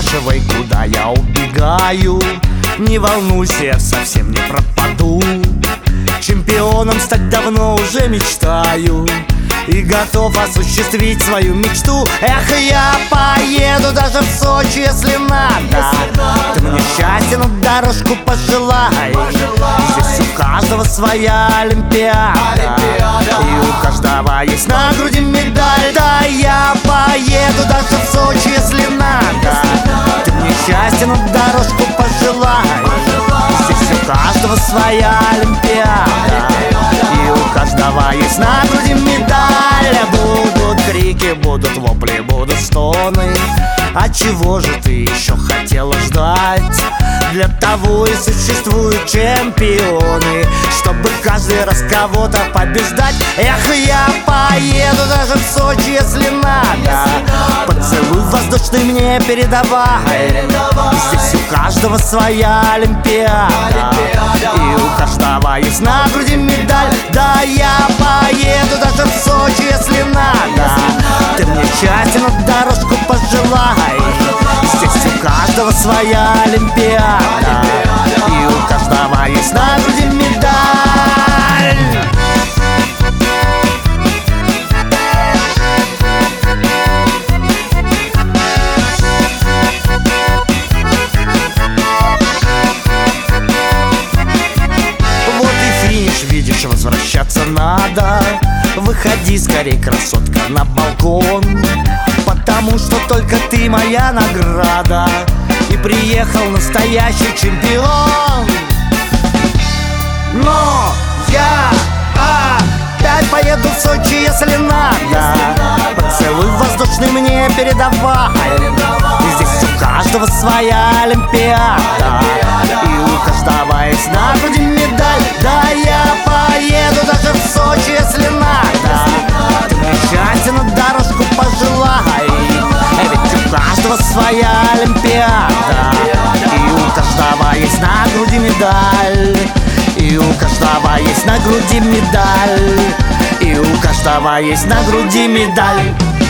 спрашивай, куда я убегаю. Не волнуйся, я совсем не пропаду. Чемпионом стать давно уже мечтаю и готов осуществить свою мечту. Эх, я поеду даже в Сочи, если надо. Ты мне счастья на дорожку пожелай. Здесь у каждого своя Олимпиада, и у каждого есть на груди медаль. Да, я поеду даже в Сочи, если надо. Ты мне счастья на дорожку пожелай. Здесь у каждого своя Олимпиада, и у каждого есть на груди медаль. Будут крики, будут вопли, будут стоны. А чего же ты еще хотела ждать? Для того и существуют чемпионы, чтобы каждый раз кого-то побеждать. Эх, я поеду даже в Сочи, если надо. Поцелуй воздушный мне передавай. Здесь у каждого своя Олимпиада, и у каждого есть на груди медаль. Да, я поеду даже в Сочи, если надо. Ты мне счастья на дорожку пожелай. Здесь у каждого своя Олимпиада, и у каждого есть на груди медаль. Вот и финиш, видишь, возвращаться надо. Выходи скорей, красотка, на балкон, потому что только ты моя награда, и приехал настоящий чемпион. Но я опять поеду в Сочи, если надо. Поцелуй воздушный мне передавай. И здесь у каждого своя Олимпиада, и у каждого есть на груди медаль. Да, я поеду даже в Сочи, если надо. Ты мне счастья на дорожку пожелай. Ведь у каждого своя Олимпиада, и у каждого есть на груди медаль. И у каждого есть на груди медаль. И у каждого есть на груди медаль.